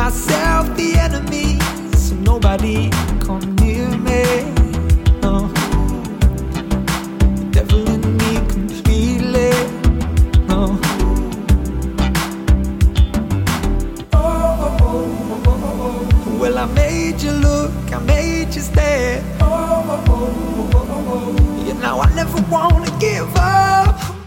myself the enemy, so nobody come near me. No, the devil in me completely. No. Well, I made you look, I made you stare. You know I never wanna give up.